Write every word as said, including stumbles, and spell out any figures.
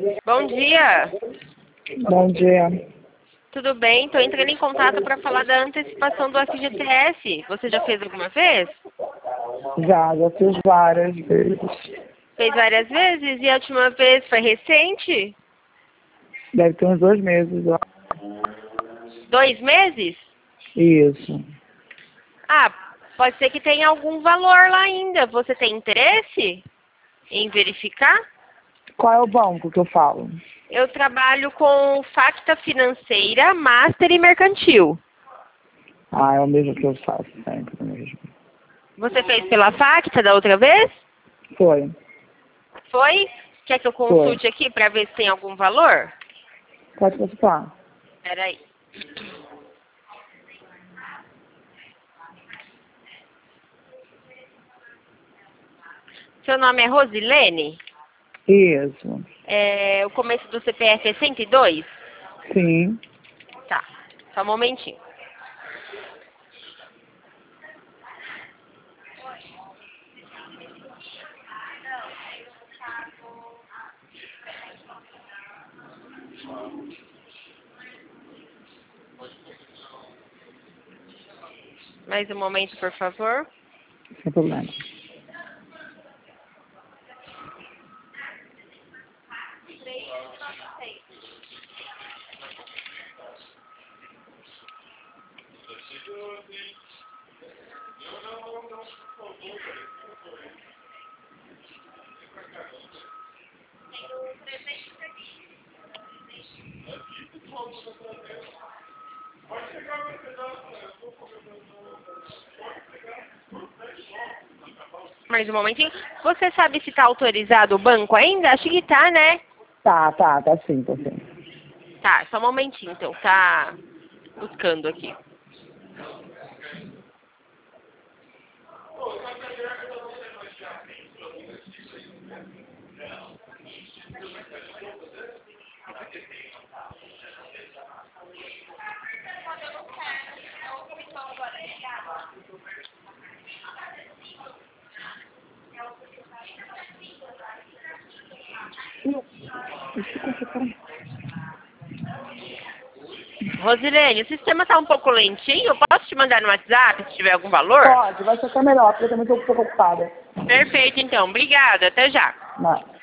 Bom dia. Bom dia. Tudo bem? Estou entrando em contato para falar da antecipação do F G T S. Você já fez alguma vez? Já, já fiz várias vezes. Fez várias vezes? E a última vez foi recente? Deve ter uns dois meses, ó. Dois meses? Isso. Ah, pode ser que tenha algum valor lá ainda. Você tem interesse em verificar? Qual é o banco que eu falo? Eu trabalho com Facta Financeira, Master e Mercantil. Ah, é o mesmo que eu faço sempre mesmo. Você fez pela Facta da outra vez? Foi. Foi? Quer que eu consulte aqui para ver se tem algum valor? Pode consultar. Espera aí. Seu nome é Rosilene? Isso. É, o começo do C P F é cento e dois? Sim. Tá, só um momentinho. Mais um momento, por favor. Sem problema. Mais um momentinho. Você sabe se está autorizado o banco ainda? Acho que tá, né? Tá, tá, tá sim, tá sim. Tá, só um momentinho, então. Tá buscando aqui. Rosilene, o sistema tá um pouco lentinho. Eu posso te mandar no WhatsApp se tiver algum valor? Pode, vai ser até melhor, porque eu também estou um pouco ocupada. Perfeito, então. Obrigada. Até já. Mas...